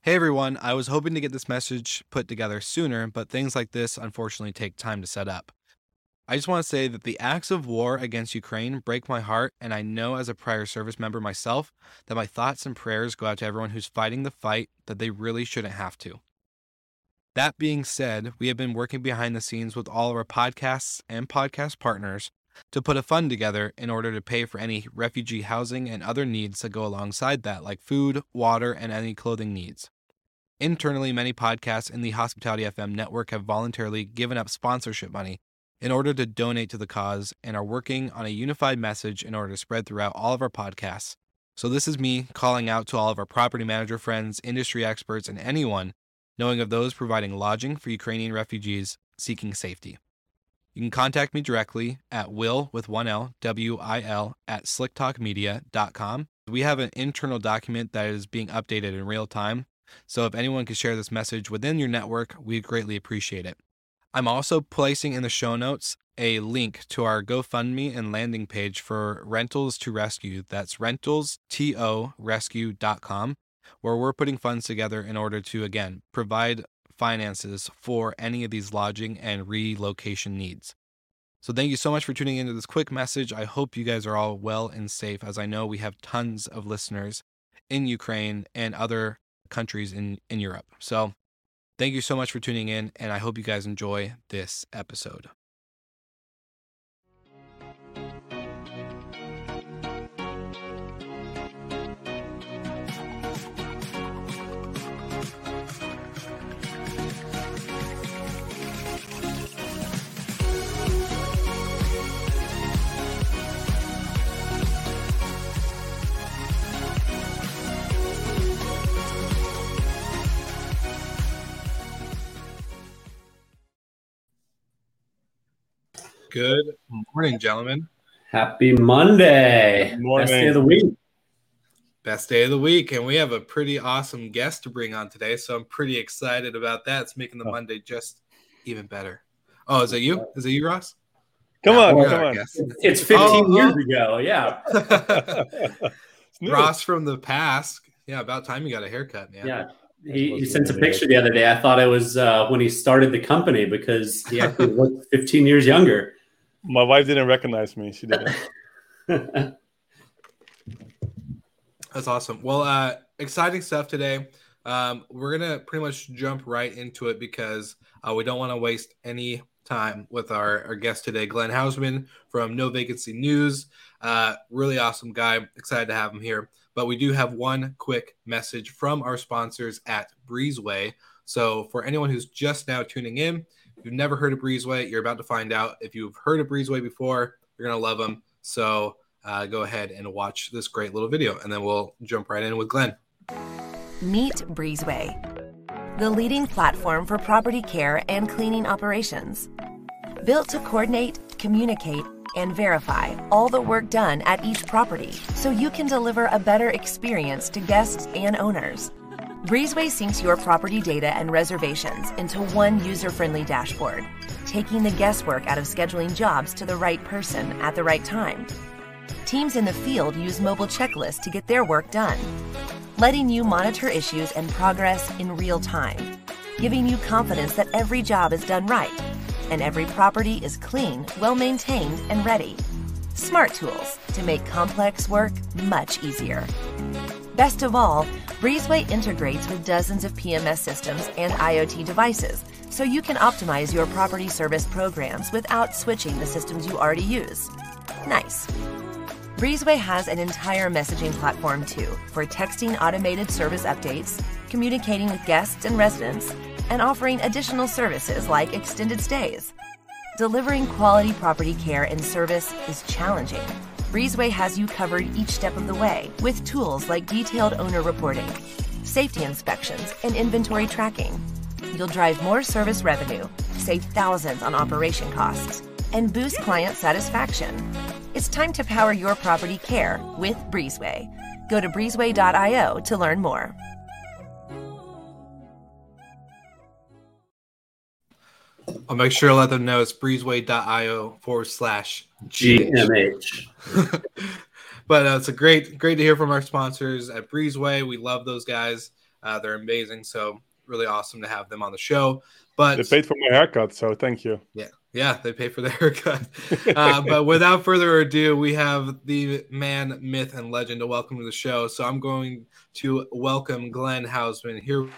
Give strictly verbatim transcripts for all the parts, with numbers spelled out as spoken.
Hey everyone, I was hoping to get this message put together sooner, but things like this unfortunately take time to set up. I just want to say that the acts of war against Ukraine break my heart, and I know as a prior service member myself that my thoughts and prayers go out to everyone who's fighting the fight that they really shouldn't have to. That being said, we have been working behind the scenes with all of our podcasts and podcast partners to put a fund together in order to pay for any refugee housing and other needs that go alongside that, like food, water, and any clothing needs. Internally, many podcasts in the Hospitality F M network have voluntarily given up sponsorship money in order to donate to the cause and are working on a unified message in order to spread throughout all of our podcasts. So this is me calling out to all of our property manager friends, industry experts, and anyone knowing of those providing lodging for Ukrainian refugees seeking safety. You can contact me directly at will with one L, W I L, at slicktalkmedia dot com. We have an internal document that is being updated in real time, so if anyone could share this message within your network, we'd greatly appreciate it. I'm also placing in the show notes a link to our GoFundMe and landing page for Rentals to Rescue. That's rentals to rescue dot com, where we're putting funds together in order to, again, provide finances for any of these lodging and relocation needs. So thank you so much for tuning into this quick message. I hope you guys are all well and safe, as I know we have tons of listeners in Ukraine and other countries in, in Europe. So thank you so much for tuning in, and I hope you guys enjoy this episode. Good morning, gentlemen. Happy Monday. Good morning. Best day of the week. Best day of the week, and we have a pretty awesome guest to bring on today, so I'm pretty excited about that. It's making the Oh. Monday just even better. Oh, is it you? Is it you, Ross? Come Yeah, on, we're come our on. guest. It's fifteen Oh, years oh. ago. Yeah. It's new. Ross from the past. Yeah, about time you got a haircut, man. Yeah. He, he sent a picture the other day. I thought it was uh, when he started the company because he actually looked fifteen years younger. My wife didn't recognize me. She didn't. That's awesome. Well, uh, exciting stuff today. Um, we're going to pretty much jump right into it because uh, we don't want to waste any time with our, our guest today, Glenn Hausman from No Vacancy News. Uh, really awesome guy. Excited to have him here. But we do have one quick message from our sponsors at Breezeway. So for anyone who's just now tuning in, if you've never heard of Breezeway, you're about to find out. If you've heard of Breezeway before, you're going to love them. So uh, go ahead and watch this great little video, and then we'll jump right in with Glenn. Meet Breezeway, the leading platform for property care and cleaning operations. Built to coordinate, communicate, and verify all the work done at each property so you can deliver a better experience to guests and owners. Breezeway syncs your property data and reservations into one user-friendly dashboard, taking the guesswork out of scheduling jobs to the right person at the right time. Teams in the field use mobile checklists to get their work done, letting you monitor issues and progress in real time, giving you confidence that every job is done right and every property is clean, well-maintained, and ready. Smart tools to make complex work much easier. Best of all, Breezeway integrates with dozens of P M S systems and IoT devices, so you can optimize your property service programs without switching the systems you already use. Nice. Breezeway has an entire messaging platform too, for texting automated service updates, communicating with guests and residents, and offering additional services like extended stays. Delivering quality property care and service is challenging. Breezeway has you covered each step of the way with tools like detailed owner reporting, safety inspections, and inventory tracking. You'll drive more service revenue, save thousands on operation costs, and boost client satisfaction. It's time to power your property care with Breezeway. Go to breezeway dot io to learn more. I'll make sure to let them know it's breezeway.io forward slash G M H. But uh, it's a great, great to hear from our sponsors at Breezeway. We love those guys. Uh, they're amazing. So really awesome to have them on the show. But They paid for my haircut, so thank you. yeah, yeah, they pay for their haircut. uh, but without further ado, we have the man, myth, and legend to welcome to the show. So I'm going to welcome Glenn Hausman here.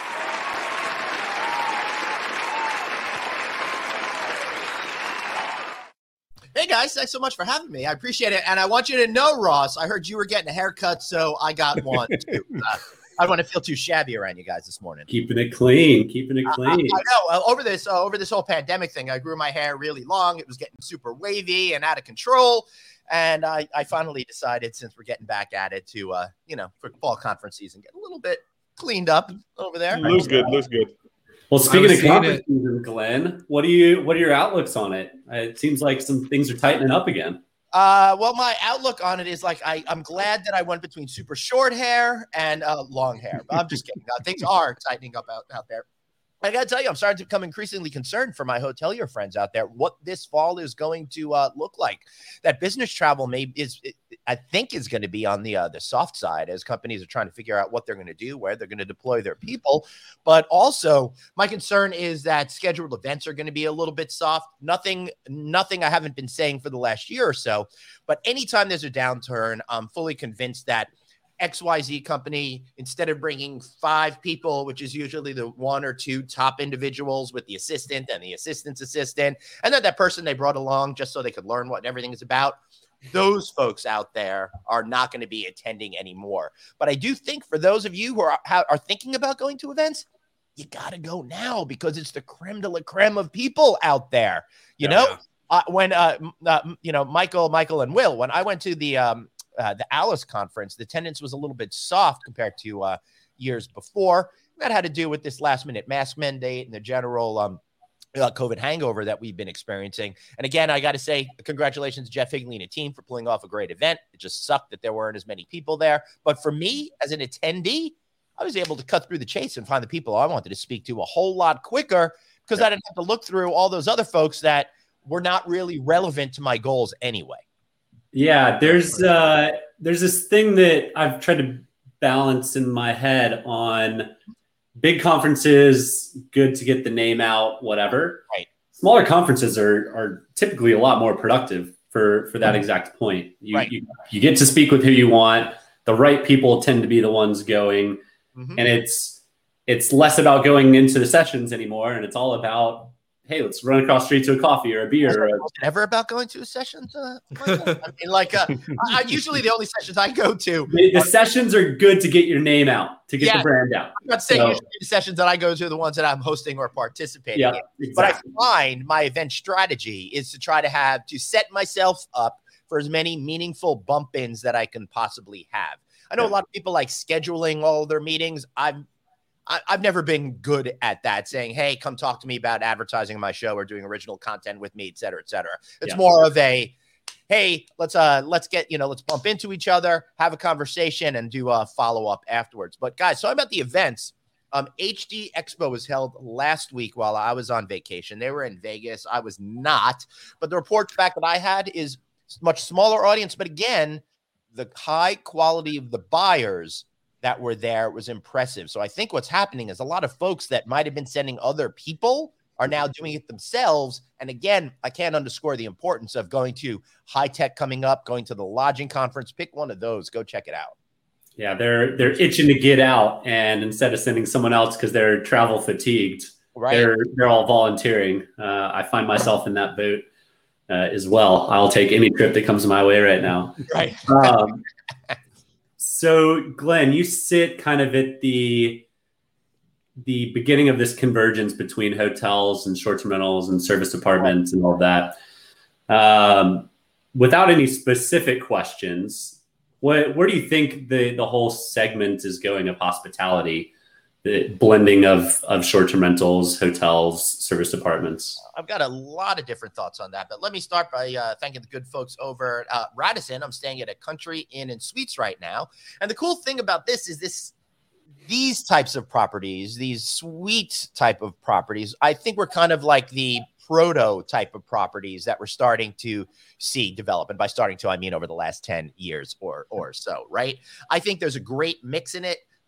Hey guys, thanks so much for having me. I appreciate it. And I want you to know, Ross, I heard you were getting a haircut, so I got one too. Uh, I don't want to feel too shabby around you guys this morning. Keeping it clean, keeping it clean. I, I, I know. Uh, over this, uh, over this whole pandemic thing, I grew my hair really long. It was getting super wavy and out of control. And I, I finally decided, since we're getting back at it, to uh, you know, for fall conference season, get a little bit cleaned up over there. Looks good. Looks good. Well, speaking of seeing conference it. season, Glenn, what do you what are your outlooks on it? Uh, It seems like some things are tightening up again. Uh, well, my outlook on it is like I, I'm glad that I went between super short hair and uh, long hair. But I'm just kidding. Uh, things are tightening up out, out there. I got to tell you, I'm starting to become increasingly concerned for my hotelier friends out there, what this fall is going to uh, look like. That business travel may is, I think, is going to be on the uh, the soft side as companies are trying to figure out what they're going to do, where they're going to deploy their people. But also, my concern is that scheduled events are going to be a little bit soft. Nothing, nothing I haven't been saying for the last year or so. But anytime there's a downturn, I'm fully convinced that X Y Z company, instead of bringing five people, which is usually the one or two top individuals with the assistant and the assistant's assistant, and then that person they brought along just so they could learn what everything is about, those folks out there are not going to be attending anymore. But I do think for those of you who are, are thinking about going to events, you got to go now because it's the creme de la creme of people out there. You Yeah, know, yeah. Uh, when, uh, uh, you know, Michael, Michael and Will, when I went to the, um, Uh, the Alice conference, the attendance was a little bit soft compared to uh, years before. That had to do with this last minute mask mandate and the general um, uh, COVID hangover that we've been experiencing. And again, I got to say, congratulations to Jeff Higley and a team for pulling off a great event. It just sucked that there weren't as many people there. But for me, as an attendee, I was able to cut through the chase and find the people I wanted to speak to a whole lot quicker because I didn't have to look through all those other folks that were not really relevant to my goals anyway. Yeah, there's uh, there's this thing that I've tried to balance in my head on big conferences, good to get the name out, whatever. Right. Smaller conferences are are typically a lot more productive for for that exact point. You, Right. you you get to speak with who you want. The right people tend to be the ones going, Mhm. and it's it's less about going into the sessions anymore, and it's all about, hey, let's run across the street to a coffee or a beer. Or a, Was it ever about going to a session? Uh, Michael? I mean, like, uh, I, I- usually the only sessions I go to, the, the sessions are good to get your name out, to get Yeah. the brand out. I'm not saying So- usually the sessions that I go to are the ones that I'm hosting or participating Yeah, in. But I exactly. find my event strategy is to try to have, to set myself up for as many meaningful bump ins that I can possibly have. I know Yeah. a lot of people like scheduling all their meetings. I'm I, I've never been good at that, saying, hey, come talk to me about advertising my show or doing original content with me, et cetera, et cetera. It's Yeah. more of a, hey, let's uh let's get, you know, let's bump into each other, have a conversation, and do a follow-up afterwards. But guys, so about the events. Um, H D Expo was held last week while I was on vacation. They were in Vegas. I was not. But the report back that I had is much smaller audience. But again, the high quality of the buyers that were there was impressive. So I think what's happening is a lot of folks that might have been sending other people are now doing it themselves. And again, I can't underscore the importance of going to High Tech coming up, going to the lodging conference. Pick one of those. Go check it out. Yeah, they're they're itching to get out, and instead of sending someone else because they're travel fatigued, Right. they're they're all volunteering. Uh, I find myself in that boat uh, as well. I'll take any trip that comes my way right now. Right. Um, so, Glenn, you sit kind of at the the beginning of this convergence between hotels and short-term rentals and service apartments and all that. Um, without any specific questions, what where do you think the the whole segment is going of hospitality, the blending of of short-term rentals, hotels, service apartments? I've got a lot of different thoughts on that, but let me start by uh, thanking the good folks over at uh, Radisson. I'm staying at a Country Inn and Suites right now. And the cool thing about this is this, these types of properties, these suite type of properties, I think we're kind of like the prototype of properties that we're starting to see develop. And by starting to, I mean over the last ten years or, or so, right? I think there's a great mix in it.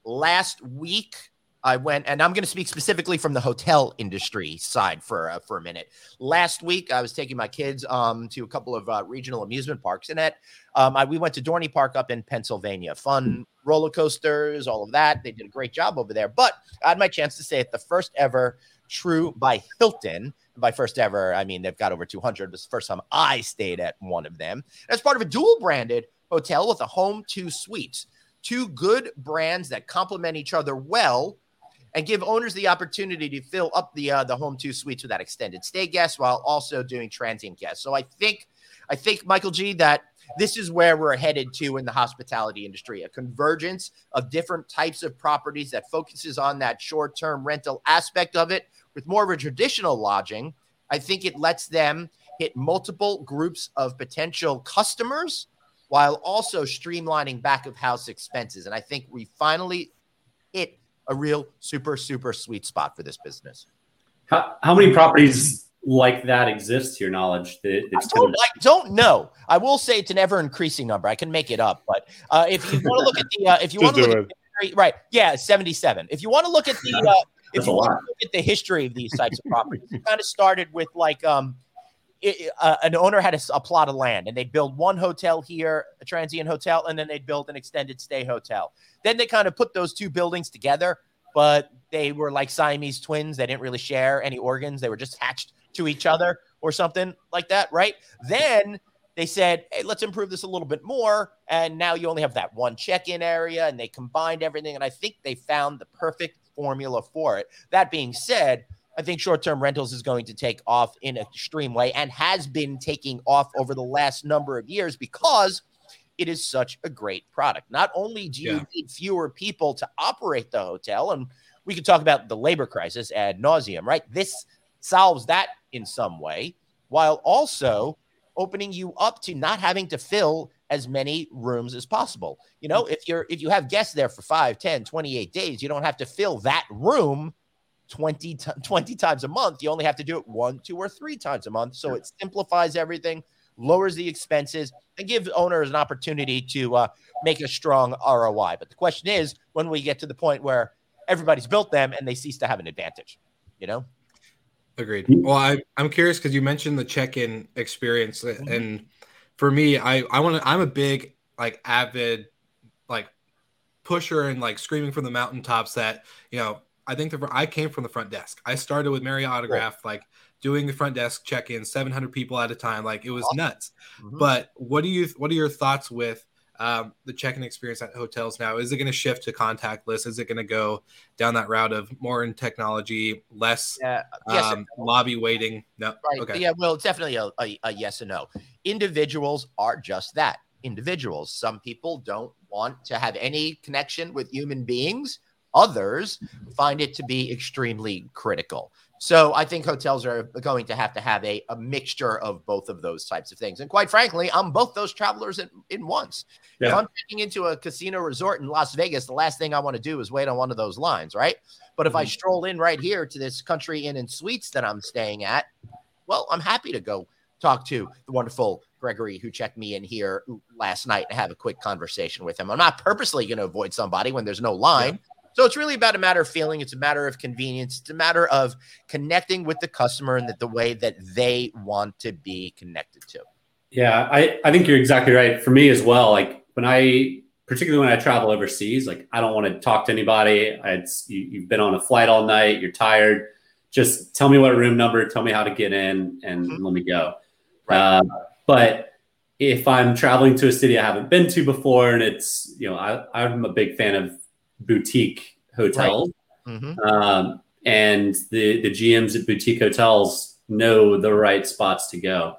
last week, I went, and I'm going to speak specifically from the hotel industry side for uh, for a minute. Last week, I was taking my kids um, to a couple of uh, regional amusement parks, and at um, I, we went to Dorney Park up in Pennsylvania. Fun roller coasters, all of that. They did a great job over there. But I had my chance to stay at the first ever True by Hilton. By first ever, I mean they've got over two hundred. It was the first time I stayed at one of them. As part of a dual branded hotel with a home two suites, two good brands that complement each other well, and give owners the opportunity to fill up the uh, the home two suites with that extended stay guests while also doing transient guests. So I think, I think Michael G, that this is where we're headed to in the hospitality industry, a convergence of different types of properties that focuses on that short-term rental aspect of it with more of a traditional lodging. I think it lets them hit multiple groups of potential customers while also streamlining back of house expenses. And I think we finally hit a real super, super sweet spot for this business. How, how many properties like that exist to your knowledge? That I, don't, I don't know. I will say it's an ever increasing number. I can make it up, but uh, if you want to look at the, uh, if you want to look at the history, right, yeah, seventy-seven. If you want to look at the, uh, if you want to look at the history of these types of properties, it kind of started with like um, it, uh, an owner had a, a plot of land, and they'd build one hotel here, a transient hotel, and then they'd build an extended stay hotel. Then they kind of put those two buildings together, but they were like Siamese twins. They didn't really share any organs. They were just hatched to each other or something like that, right? Then they said, hey, let's improve this a little bit more. And now you only have that one check-in area, and they combined everything. And I think they found the perfect formula for it. That being said, I think short-term rentals is going to take off in an extreme way and has been taking off over the last number of years because it is such a great product. Not only do you yeah. need fewer people to operate the hotel, and we could talk about the labor crisis ad nauseum, right? This solves that in some way, while also opening you up to not having to fill as many rooms as possible. You know, if you're if you have guests there for five, ten, twenty-eight days, you don't have to fill that room twenty, twenty times a month. You only have to do it one, two, or three times a month. So it simplifies everything, lowers the expenses, and gives owners an opportunity to uh, make a strong R O I. But the question is, when we get to the point where everybody's built them and they cease to have an advantage, you know? Agreed. Well, I, I'm curious because you mentioned the check-in experience, and for me, I I want to. I'm a big like avid like pusher and like screaming from the mountaintops that you know. I think the I came from the front desk. I started with Marriott Autograph, cool. like doing the front desk check-in, seven hundred people at a time. Like it was awesome. Nuts. Mm-hmm. But what do you what are your thoughts with um, the check-in experience at hotels now? Is it going to shift to contactless? Is it going to go down that route of more in technology, less yeah. yes um, lobby waiting? No. Right. Okay. Yeah. Well, it's definitely a, a, a yes and no. Individuals are just that. Individuals. Some people don't want to have any connection with human beings. Others find it to be extremely critical. So I think hotels are going to have to have a, a mixture of both of those types of things. And quite frankly, I'm both those travelers in, in once. Yeah. If I'm checking into a casino resort in Las Vegas, the last thing I want to do is wait on one of those lines, right? But if mm-hmm. I stroll in right here to this Country Inn and Suites that I'm staying at, well, I'm happy to go talk to the wonderful Gregory who checked me in here last night and have a quick conversation with him. I'm not purposely going to avoid somebody when there's no line. Yeah. So it's really about a matter of feeling. It's a matter of convenience. It's a matter of connecting with the customer in the, the way that they want to be connected to. Yeah, I, I think you're exactly right. For me as well, like when I, particularly when I travel overseas, like I don't want to talk to anybody. I, you, you've been on a flight all night. You're tired. Just tell me what room number, tell me how to get in, and mm-hmm. let me go. Right. Uh, but if I'm traveling to a city I haven't been to before, and it's, you know, I, I'm a big fan of boutique hotels. Right. Mm-hmm. Um, and the, the G Ms at boutique hotels know the right spots to go.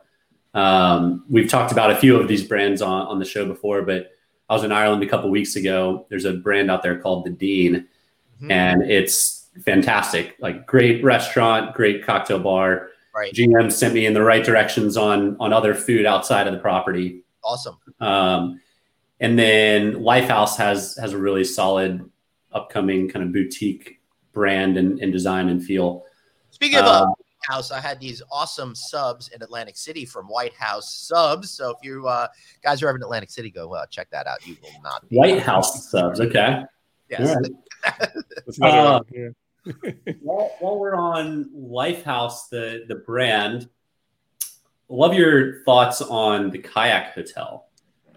Um, we've talked about a few of these brands on, on the show before, but I was in Ireland a couple of weeks ago. There's a brand out there called the Dean, mm-hmm. and it's fantastic. Like great restaurant, great cocktail bar. Right. G M sent me in the right directions on, on other food outside of the property. Awesome. Um, and then Lifehouse has, has a really solid upcoming kind of boutique brand and, and design and feel. Speaking of uh, House, I had these awesome subs in Atlantic City from White House Subs. So if you uh, guys are ever in Atlantic City, go uh, check that out. You will not be White House Subs. Okay. Yes. Right. That's another Uh, one. Yeah. while, while we're on Lifehouse, the the brand, love your thoughts on the Kayak Hotel.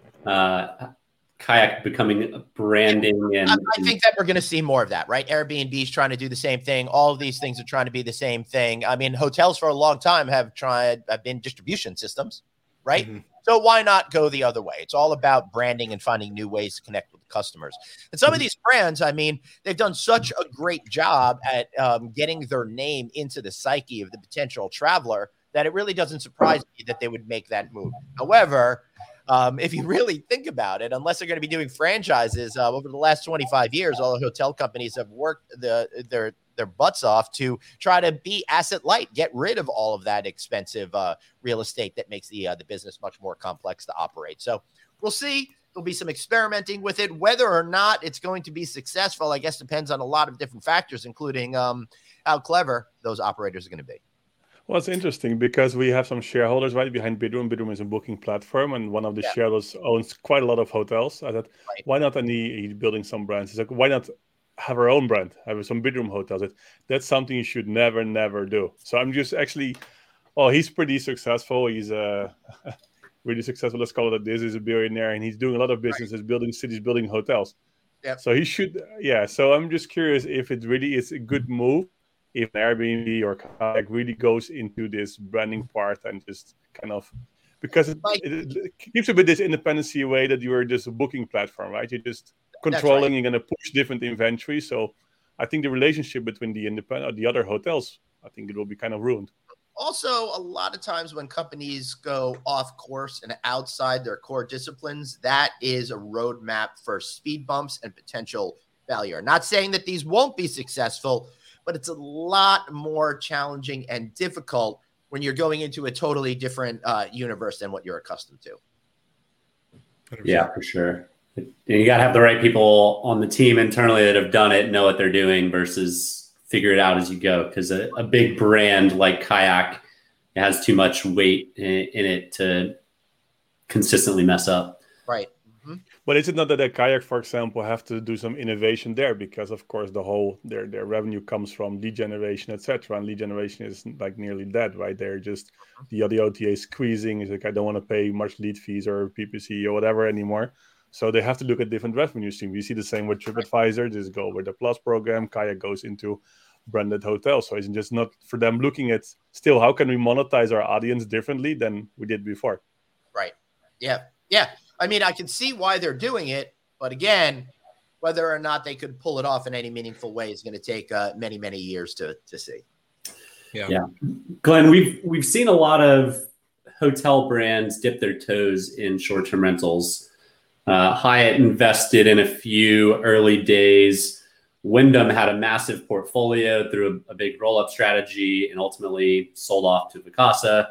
Uh, Kayak becoming branding and I, I think that we're going to see more of that, right? Airbnb is trying to do the same thing. All of these things are trying to be the same thing. I mean, hotels for a long time have tried, have been distribution systems, right? Mhm. So why not go the other way? It's all about branding and finding new ways to connect with customers. And some of these brands, I mean, they've done such a great job at um, getting their name into the psyche of the potential traveler that it really doesn't surprise me that they would make that move. However, Um, if you really think about it, unless they're going to be doing franchises uh, over the last twenty-five years, all the hotel companies have worked the, their their butts off to try to be asset light, get rid of all of that expensive uh, real estate that makes the uh, the business much more complex to operate. So we'll see. There'll be some experimenting with it. Whether or not it's going to be successful, I guess, depends on a lot of different factors, including um, how clever those operators are going to be. Well, it's interesting because we have some shareholders right behind Bidroom. Bidroom is a booking platform, and one of the Yeah. shareholders owns quite a lot of hotels. I thought, Right. why not any he's building some brands? He's like, why not have our own brand, have some Bidroom hotels? That that's something you should never, never do. So I'm just actually, oh, he's pretty successful. He's uh, really successful. Let's call it this. He's a billionaire, and he's doing a lot of businesses, building cities, building hotels. Yep. So he should, yeah. So I'm just curious if it really is a good move. If Airbnb or Kayak really goes into this branding part and just kind of, because it, it, it keeps a bit this independency away that you are just a booking platform, right? You're just controlling, right. you're going to push different inventory. So I think the relationship between the independent, the other hotels, I think it will be kind of ruined. Also, a lot of times when companies go off course and outside their core disciplines, that is a roadmap for speed bumps and potential failure. Not saying that these won't be successful, but it's a lot more challenging and difficult when you're going into a totally different uh, universe than what you're accustomed to. Yeah, for sure. And you got to have the right people on the team internally that have done it, know what they're doing versus figure it out as you go. Because a, a big brand like Kayak, it has too much weight in, in it to consistently mess up. Right. Mm-hmm. But is it not that a Kayak, for example, have to do some innovation there? Because of course the whole their their revenue comes from lead generation, et cetera. And lead generation is like nearly dead, right? They're just the the O T A squeezing. Is like I don't want to pay much lead fees or P P C or whatever anymore. So they have to look at different revenue streams. We see the same with TripAdvisor. Just go with the Plus program. Kayak goes into branded hotels. So it's just not for them looking at still how can we monetize our audience differently than we did before. Right. Yeah. Yeah. I mean, I can see why they're doing it, but again, whether or not they could pull it off in any meaningful way is going to take uh, many, many years to to see. Yeah. Yeah. Glenn, we've we've seen a lot of hotel brands dip their toes in short-term rentals. Uh, Hyatt invested in a few early days. Wyndham had a massive portfolio through a, a big roll-up strategy and ultimately sold off to Vacasa.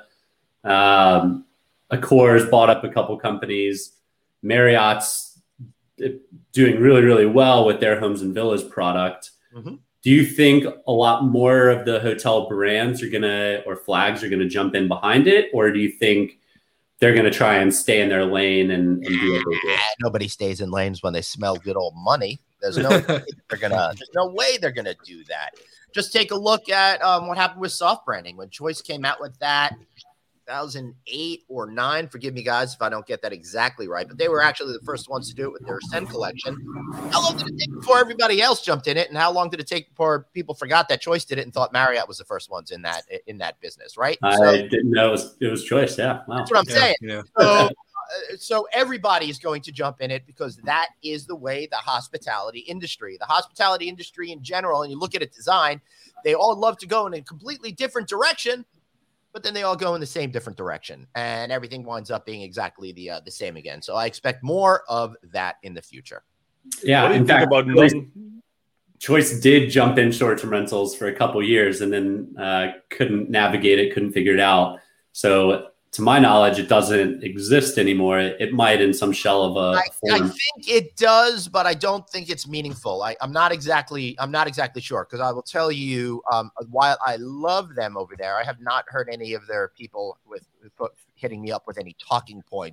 Um, Accor bought up a couple companies. Marriott's doing really, really well with their Homes and Villas product. Mm-hmm. Do you think a lot more of the hotel brands are going to, or flags are going to jump in behind it? Or do you think they're going to try and stay in their lane and, and do what they do? Nobody stays in lanes when they smell good old money. There's no way they're gonna. There's no way they're gonna do that. Just take a look at um, what happened with soft branding when Choice came out with that. two thousand eight or nine. Forgive me, guys, if I don't get that exactly right. But they were actually the first ones to do it with their Ascend collection. How long did it take before everybody else jumped in it? And how long did it take before people forgot that Choice did it and thought Marriott was the first ones in that in that business, right? I so, didn't know it was, it was Choice. Yeah, wow. That's what I'm Yeah, saying. yeah. So, uh, so everybody is going to jump in it because that is the way the hospitality industry, the hospitality industry in general, and you look at it design, they all love to go in a completely different direction. But then they all go in the same different direction, and everything winds up being exactly the uh, the same again. So I expect more of that in the future. Yeah, What do you in think fact, about Choice, non- Choice did jump in short-term rentals for a couple years and then uh, couldn't navigate it, couldn't figure it out. So to my knowledge, it doesn't exist anymore. It, it might in some shell of a I, I think it does, but I don't think it's meaningful. I, I'm not exactly I'm not exactly sure because I will tell you, um, while I love them over there, I have not heard any of their people with, with hitting me up with any talking points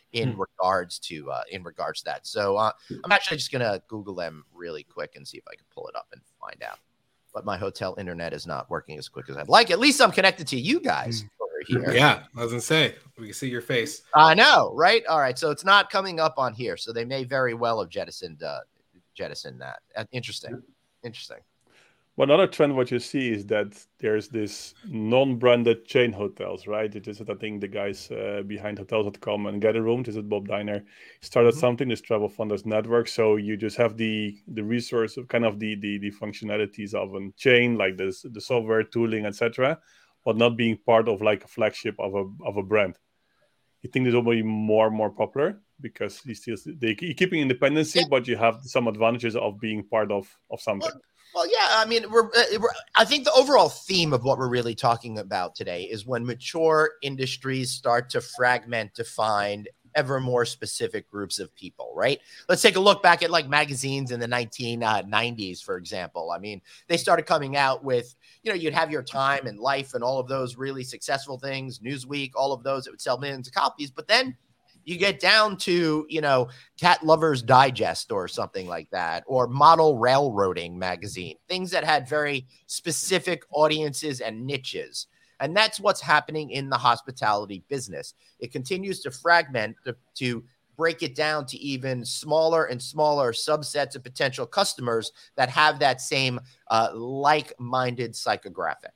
in Hmm. regards to uh, in regards to that. So uh, I'm actually just gonna Google them really quick and see if I can pull it up and find out. But my hotel internet is not working as quick as I'd like. At least I'm connected to you guys over here. Yeah, I was gonna say we can see your face. I know, right? All right, so it's not coming up on here, so they may very well have jettisoned uh, jettisoned that. Uh, interesting, interesting. One other trend what you see is that there's this non-branded chain hotels, right? It is, I think, the guys uh, behind hotels dot com and Get a Room, this is Bob Diner, started Mhm. something, this Travel Funders Network. So you just have the the resource of kind of the the, the functionalities of a chain, like this, the software, tooling, et cetera, but not being part of like a flagship of a of a brand. You think this will be more and more popular because you still they you're keeping independency, Yeah. but you have some advantages of being part of of something. Well, yeah, I mean, we're, uh, we're I think the overall theme of what we're really talking about today is when mature industries start to fragment to find ever more specific groups of people, right? Let's take a look back at like magazines in the nineteen nineties, for example. I mean, they started coming out with, you know, you'd have your Time and Life and all of those really successful things, Newsweek, all of those that would sell millions of copies. But then you get down to, you know, Cat Lovers Digest or something like that, or Model Railroading magazine, things that had very specific audiences and niches. And that's what's happening in the hospitality business. It continues to fragment to, to break it down to even smaller and smaller subsets of potential customers that have that same uh, like-minded psychographic.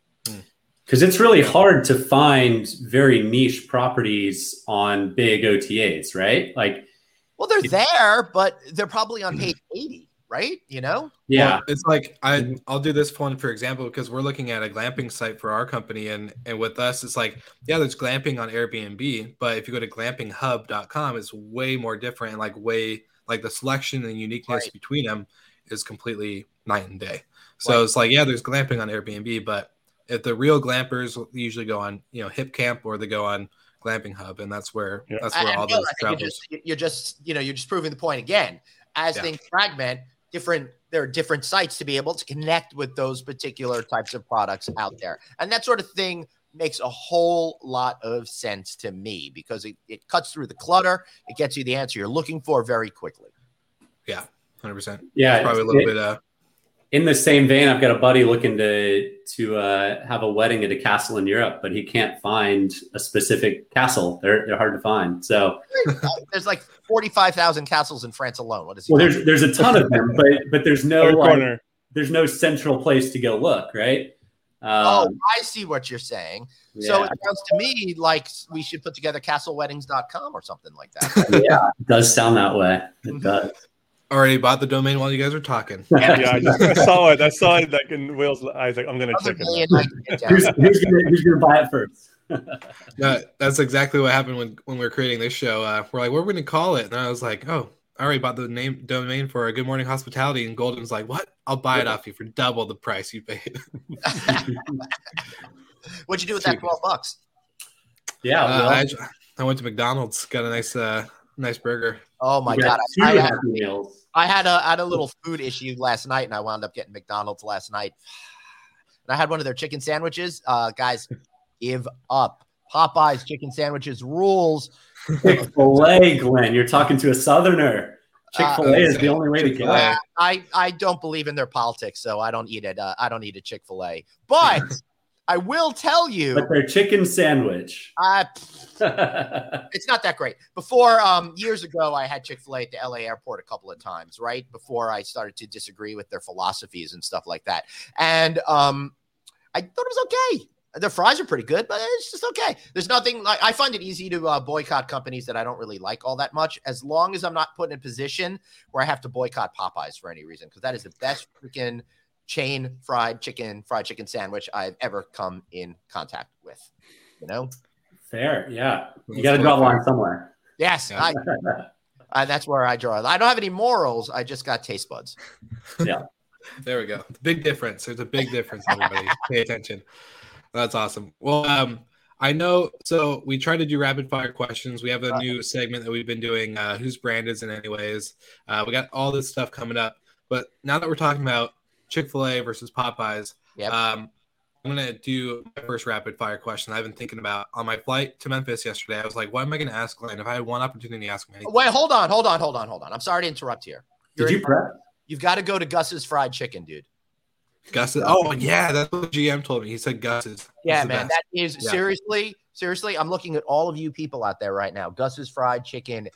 Because it's really hard to find very niche properties on big O T As, right? Like, Well, they're there, but they're probably on page eighty, right? You know? yeah, Well, it's like I I'll do this one for example because we're looking at a glamping site for our company, and and with us it's like, yeah, there's glamping on Airbnb, but if you go to glamping hub dot com, it's way more different, and like way like the selection and uniqueness Right. between them is completely night and day. So Right. it's like, yeah, there's glamping on Airbnb, but if the real glampers usually go on, you know, Hip Camp, or they go on Glamping Hub, and that's where Yeah. that's where And all Bill, those I think travelers. you're just, you're just, you know, you're just proving the point again. As Yeah. things fragment, different, there are different sites to be able to connect with those particular types of products out there. And that sort of thing makes a whole lot of sense to me because it, it cuts through the clutter. It gets you the answer you're looking for very quickly. Yeah, one hundred percent. yeah. Probably a little it- bit. Uh, In the same vein, I've got a buddy looking to to uh, have a wedding at a castle in Europe, but he can't find a specific castle. They're they're hard to find. So, There's like forty-five thousand castles in France alone. What is he well, talking there's there's a ton of them, but but there's no Every like, corner. there's no central place to go look, right? Oh, Um, I see what you're saying. So yeah, it sounds to me like we should put together castle weddings dot com or something like that. yeah, it does sound that way. It does. already bought the domain while you guys were talking. Yeah, I, just, I saw it. I saw it like in Wales. I was like, I'm gonna Another check it million out. I can get down. who's, who's gonna who's gonna buy it first? No, that's exactly what happened when, when we were creating this show. Uh, we're like, what are we going to call it? And I was like, oh, I already bought the name domain for a Good Morning Hospitality. And Golden's like, what? I'll buy it off you for double the price you paid. What'd you do with that twelve bucks? Yeah, Uh, well, I, I went to McDonald's, got a nice uh, nice burger. Oh my you god! got two I, I, had, Happy Meals. I had a I had a little food issue last night, and I wound up getting McDonald's last night. And I had one of their chicken sandwiches. Uh, guys, give up. Popeye's chicken sandwiches rules. Chick-fil-A, Glenn. You're talking to a Southerner. Chick-fil-A Uh, is the only way to go. Chick-fil-A. Uh, I I don't believe in their politics, so I don't eat it. Uh, I don't eat a Chick-fil-A. But I will tell you, But their chicken sandwich. I, yeah, it's not that great. Before, um, years ago, I had Chick-fil-A at the L A airport a couple of times, right? Before I started to disagree with their philosophies and stuff like that. And um, I thought it was okay. Their fries are pretty good, but it's just okay. There's nothing like I find it easy to uh, boycott companies that I don't really like all that much, as long as I'm not put in a position where I have to boycott Popeyes for any reason, because that is the best freaking chain fried chicken, fried chicken sandwich I've ever come in contact with. You know? fair. Yeah, you That's got to totally draw the fair. line somewhere. Yes, Yeah. I, I, that's where I draw. I don't have any morals. I just got taste buds. There we go. Big difference. There's a big difference, everybody. Pay attention. That's awesome. Well, um, I know. So we try to do rapid fire questions. We have a new segment that we've been doing. Uh, whose brand is it anyways? Uh, we got all this stuff coming up. But now that we're talking about Chick-fil-A versus Popeyes, Yep. um, I'm going to do my first rapid fire question I've been thinking about. On my flight to Memphis yesterday, I was like, what am I going to ask Glenn? If I had one opportunity to ask him anything. Wait, hold on, hold on, hold on, hold on. I'm sorry to interrupt here. You're Did you in, prep? You've got to go to Gus's Fried Chicken, dude. Gus's. Oh, yeah, that's what the G M told me. He said Gus's. Yeah, man, best. that is yeah. seriously, seriously. I'm looking at all of you people out there right now. Gus's Fried Chicken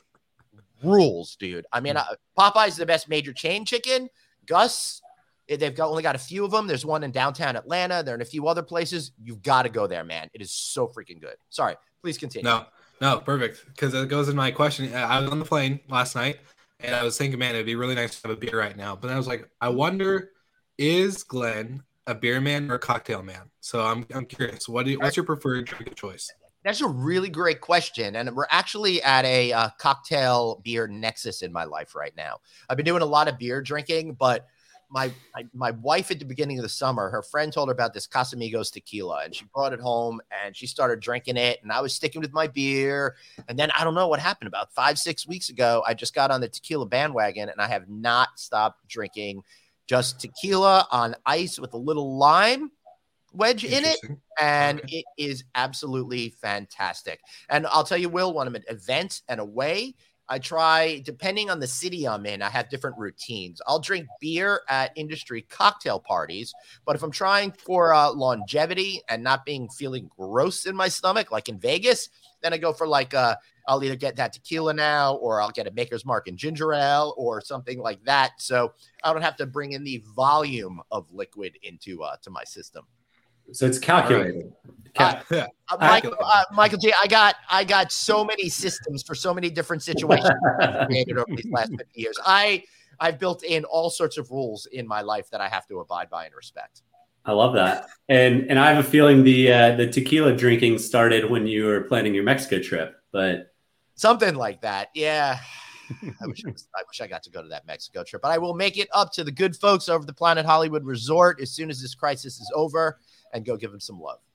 rules, dude. I mean, uh, Popeye's the best major chain chicken. Gus, they've got only got a few of them. There's one in downtown Atlanta. They're in a few other places. You've got to go there, man. It is so freaking good. Sorry, please continue. No, no, perfect. Because it goes in my question. I was on the plane last night, and I was thinking, man, it'd be really nice to have a beer right now. But I was like, I wonder, is Glenn a beer man or a cocktail man? So I'm I'm curious. What do you, what's your preferred drink of choice? That's a really great question. And we're actually at a uh, cocktail beer nexus in my life right now. I've been doing a lot of beer drinking, but my, my my wife at the beginning of the summer, her friend told her about this Casamigos tequila, and she brought it home and she started drinking it. And I was sticking with my beer. And then I don't know what happened. About five, six weeks ago, I just got on the tequila bandwagon, and I have not stopped drinking just tequila on ice with a little lime wedge in it, and okay. It is absolutely fantastic. And I'll tell you, Will, when I'm at events and away, I try, depending on the city I'm in, I have different routines. I'll drink beer at industry cocktail parties, but if I'm trying for uh, longevity and not being feeling gross in my stomach, like in Vegas, then I go for like a, I'll either get that tequila now, or I'll get a Maker's Mark and ginger ale or something like that. So I don't have to bring in the volume of liquid into uh, to my system. So it's calculated. Uh, uh, Michael, uh, Michael G, I got I got so many systems for so many different situations created over these last fifty years. I I've built in all sorts of rules in my life that I have to abide by and respect. I love that, and and I have a feeling the uh, the tequila drinking started when you were planning your Mexico trip, but something like that. Yeah, I wish I, was, I wish I got to go to that Mexico trip, but I will make it up to the good folks over the Planet Hollywood Resort as soon as this crisis is over, and go give them some love.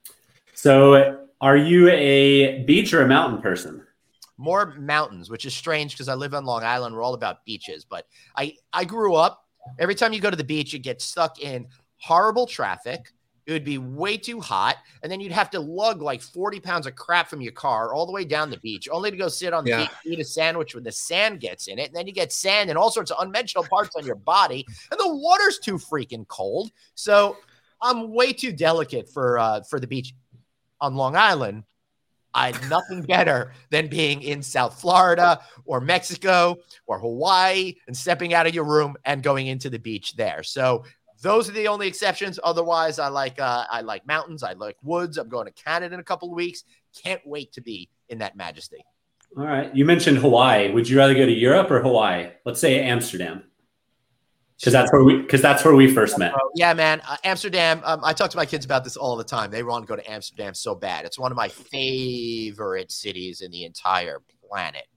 So are you a beach or a mountain person? More mountains, which is strange because I live on Long Island. We're all about beaches, but I, I grew up, every time you go to the beach, you get stuck in horrible traffic. It would be way too hot. And then you'd have to lug like forty pounds of crap from your car all the way down the beach, only to go sit on the yeah. beach, eat a sandwich when the sand gets in it. And then you get sand and all sorts of unmentionable parts on your body. And the water's too freaking cold. So I'm way too delicate for uh, for the beach on Long Island. I had nothing better than being in South Florida or Mexico or Hawaii and stepping out of your room and going into the beach there. So those are the only exceptions. Otherwise, I like uh, I like mountains. I like woods. I'm going to Canada in a couple of weeks. Can't wait to be in that majesty. All right. You mentioned Hawaii. Would you rather go to Europe or Hawaii? Let's say Amsterdam. Because that's where we because that's where we first met. Yeah, man. Uh, Amsterdam. Um, I talk to my kids about this all the time. They want to go to Amsterdam so bad. It's one of my favorite cities in the entire planet.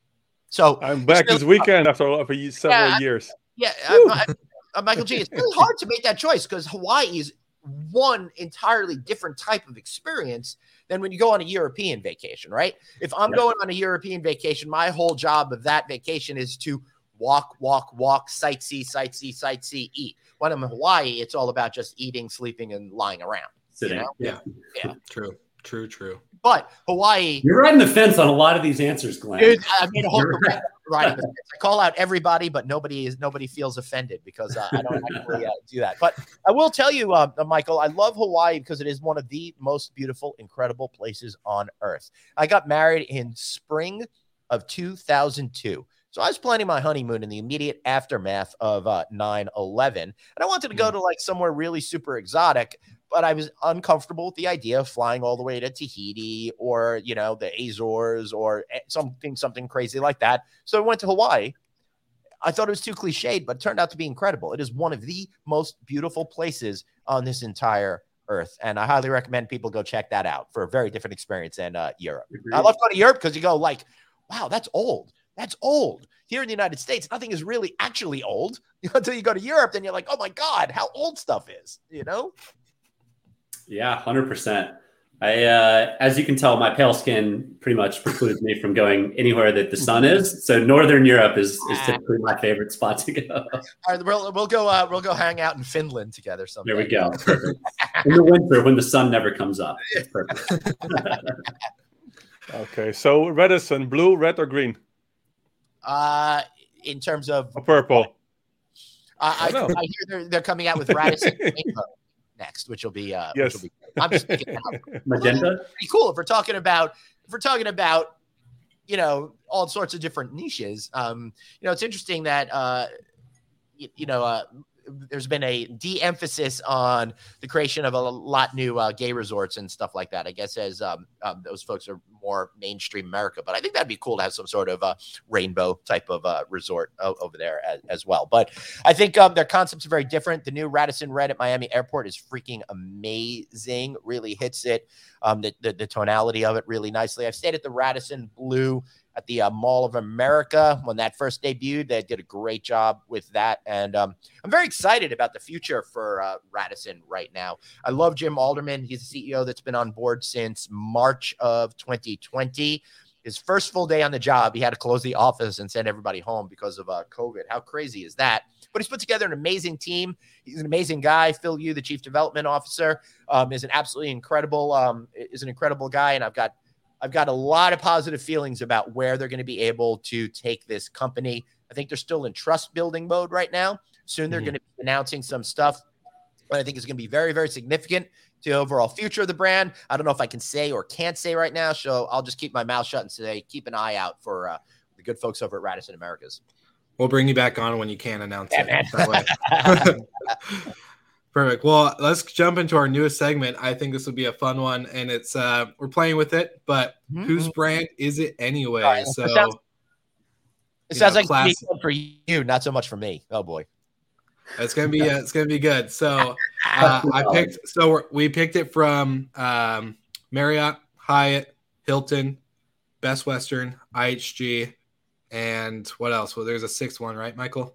So I'm back still, this weekend uh, after, after several yeah, years. Yeah, I, I, uh, Michael G. It's really hard to make that choice because Hawaii is one entirely different type of experience than when you go on a European vacation, right? If I'm yep. going on a European vacation, my whole job of that vacation is to walk, walk, walk, sightsee, sightsee, sightsee, eat. When I'm in Hawaii, it's all about just eating, sleeping, and lying around. Sitting. You know? Yeah. Yeah. True. True, true. But Hawaii. You're riding the fence on a lot of these answers, Glenn. Dude, I made a whole right. riding the fence. I call out everybody, but nobody is nobody feels offended because uh, I don't actually uh, do that. But I will tell you, uh, Michael, I love Hawaii because it is one of the most beautiful, incredible places on earth. I got married in spring of two thousand two. So I was planning my honeymoon in the immediate aftermath of uh, nine eleven. And I wanted to go to like somewhere really super exotic, but I was uncomfortable with the idea of flying all the way to Tahiti or, you know, the Azores or something, something crazy like that. So I went to Hawaii. I thought it was too cliched, but it turned out to be incredible. It is one of the most beautiful places on this entire earth. And I highly recommend people go check that out for a very different experience than uh, Europe. I love going to Europe because you go like, wow, that's old. That's old. Here in the United States, nothing is really actually old until you go to Europe. Then you're like, oh my God, how old stuff is, you know? Yeah, one hundred percent. I, uh, as you can tell, my pale skin pretty much precludes me from going anywhere that the sun is. So Northern Europe is, is typically my favorite spot to go. All right, we'll we'll go uh, we'll go hang out in Finland together someday. There we go. Perfect. In the winter when the sun never comes up. It's perfect. Okay, so Radisson, blue, red, or green? Uh, in terms of Or purple. Uh, I, I know. I hear they're, they're coming out with Radisson Rainbow next, which will be uh, Yes. which will be. I'm just thinking that Magenta. pretty cool if we're talking about if we're talking about you know all sorts of different niches. Um, you know, it's interesting that uh, you, you know uh, there's been a de-emphasis on the creation of a lot new uh, gay resorts and stuff like that. I guess as um, um, those folks are more mainstream America, but I think that'd be cool to have some sort of uh, rainbow type of uh, resort o- over there as, as well. But I think um, their concepts are very different. The new Radisson Red at Miami Airport is freaking amazing. Really hits it. Um, the, the, the tonality of it really nicely. I've stayed at the Radisson Blue at the uh, Mall of America when that first debuted. They did a great job with that. And um, I'm very excited about the future for uh, Radisson right now. I love Jim Alderman. He's the C E O that's been on board since March of twenty twenty. His first full day on the job, he had to close the office and send everybody home because of uh, COVID. How crazy is that? But he's put together an amazing team. He's an amazing guy. Phil Yu, the chief development officer, um, is an absolutely incredible, um, is an incredible guy. And I've got I've got a lot of positive feelings about where they're going to be able to take this company. I think they're still in trust building mode right now. Soon they're mm-hmm. going to be announcing some stuff that I think is going to be very, very significant to the overall future of the brand. I don't know if I can say or can't say right now, so I'll just keep my mouth shut and say keep an eye out for uh, the good folks over at Radisson Americas. We'll bring you back on when you can announce Yeah, it. That way. Perfect. Well, let's jump into our newest segment. I think this will be a fun one, and it's uh, we're playing with it, but mm-hmm. whose brand is it anyway? Right. So it sounds, it sounds know, like class- it's for you, not so much for me. Oh boy, it's gonna be uh, it's gonna be good. So uh, I picked. So we're, we picked it from um, Marriott, Hyatt, Hilton, Best Western, I H G, and what else? Well, there's a sixth one, right, Michael?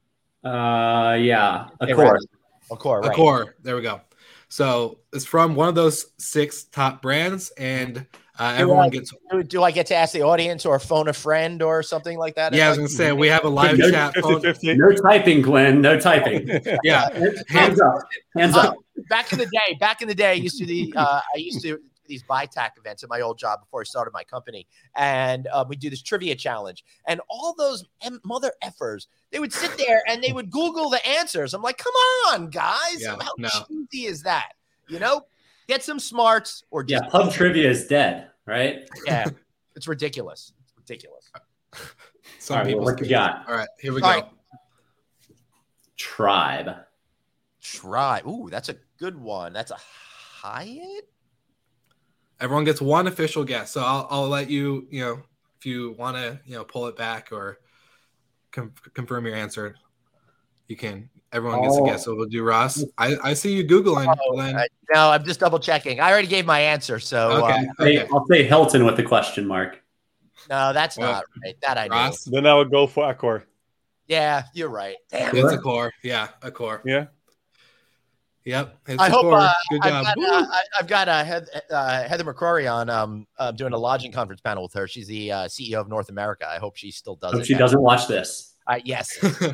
Uh, yeah, Accor. Accor, right. Accor. There we go. So it's from one of those six top brands, and uh, everyone I, gets. Do, do I get to ask the audience or phone a friend or something like that? Yeah, I was gonna say we have a live no, chat. fifty, fifty. No typing, Glenn. No typing. Yeah, hands up. Hands uh, up. Back in the day, back in the day, I used to the uh, I used to these buy tac events at my old job before I started my company, and uh, we do this trivia challenge, and all those em- mother effers, they would sit there and they would Google the answers. I'm like, come on, guys, Yeah, how no. cheesy is that? You know, get some smarts or just Yeah, pub trivia is dead, right? yeah, it's ridiculous. It's ridiculous. Some All right, people. well, what you got? All right, here we All go. right. Tribe. Try. Ooh, that's a good one. That's a Hyatt. Everyone gets one official guess, so I'll I'll let you you know if you want to you know pull it back or com- confirm your answer, you can. Everyone gets Oh. a guess. So we'll do Ross. I, I see you googling. Oh, Glenn. I- no, I'm just double checking. I already gave my answer, so Okay. uh, Hey, okay. I'll say Hilton with the question mark. no, that's Well, not right. That I know. Ross. Then I would go for Accor. Yeah, you're right. Damn. It's a core. Yeah, a core. Yeah. Yep. It's I a hope core. uh, Good I've job. got, Woo. uh, I- I've got uh, Heath- uh, Heather McCrory on um, uh, doing a lodging conference panel with her. She's the uh, C E O of North America. I hope she still does Hope it. she now. doesn't watch this. Uh, yes.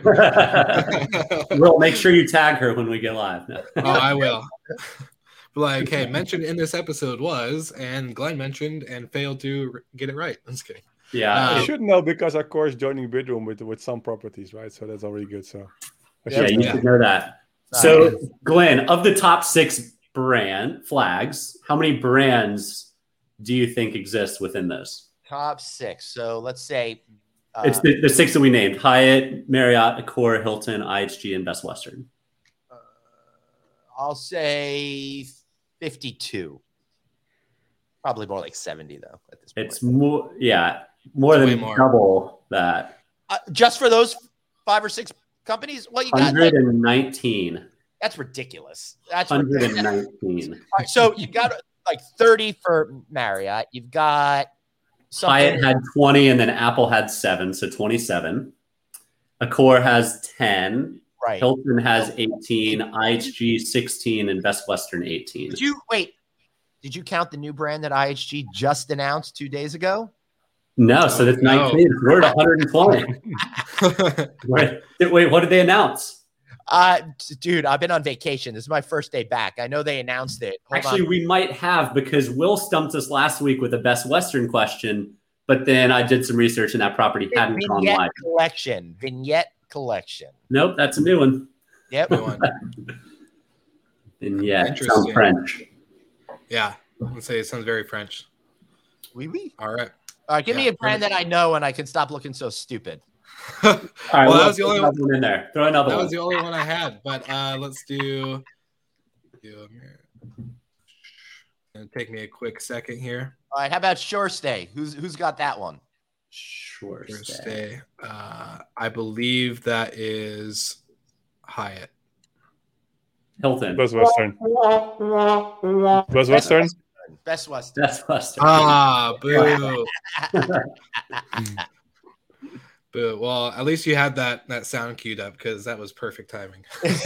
We'll make sure you tag her when we get live. No. Oh, I will. Like, hey, mentioned in this episode was, and Glenn mentioned and failed to r- get it right. I'm just kidding. Yeah. Uh, You should know because Accor is joining Bidroom with with some properties, right? So that's already good. So I Yeah, should you know. should know that. So, Glenn, of the top six brand flags, how many brands do you think exist within those? Top six. So let's say uh, It's the, the six that we named: Hyatt, Marriott, Accor, Hilton, I H G, and Best Western. uh, I'll say fifty-two. Probably more like seventy though at this point. It's more, yeah, more It's than way more. double that. Uh, just for those five or six companies. Well, you got like, one hundred nineteen. that's ridiculous. That's one ridiculous. hundred nineteen. All right, so you got like thirty for Marriott. You've got Hyatt something. had twenty, and then Apple had seven, so twenty-seven. Accor has ten. Right. Hilton has eighteen. I H G sixteen, and Best Western eighteen. Did you wait? Did you count the new brand that I H G just announced two days ago? No, so that's no. nineteen. We're at one hundred twenty. wait, wait, what did they announce? Uh, dude, I've been on vacation. This is my first day back. I know they announced it. Hold Actually, on. we might have, because Will stumped us last week with a Best Western question, but then I did some research and that property hadn't gone Vignette live. collection. Vignette collection. Nope, that's a new one. Yep. New one. Vignette. Sounds Interesting. French. Yeah, I'm gonna say it sounds very French. Oui, oui. All right. All right, give Yeah. me a brand that I know and I can stop looking so stupid. All right, Well, Will, that was the throw only another one in there. Throw another That one. was the only one I had, but uh, let's do. do It'll take me a quick second here. All right, how about Shore Stay? Who's who's got that one? Sure. Sure stay. stay. Uh, I believe that is Hyatt. Hilton. Best Western. Best Western. Best Western. Best Western. Ah, boo. Boo. Well, at least you had that that sound queued up because that was perfect timing.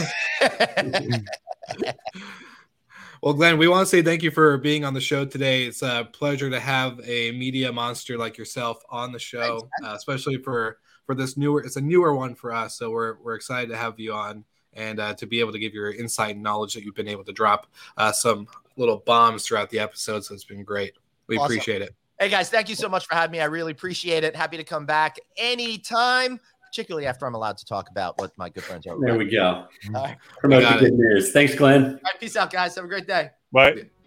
Well, Glenn, we want to say thank you for being on the show today. It's a pleasure to have a media monster like yourself on the show, uh, especially for for this newer. It's a newer one for us, so we're we're excited to have you on and uh, to be able to give your insight and knowledge that you've been able to drop uh, some little bombs throughout the episode. So it's been great. We Awesome. appreciate it. Hey, guys, thank you so much for having me. I really appreciate it. Happy to come back anytime, particularly after I'm allowed to talk about what my good friends are. There we go. All right. Promote got the it. good news. Thanks, Glenn. All right, peace out, guys. Have a great day. Bye.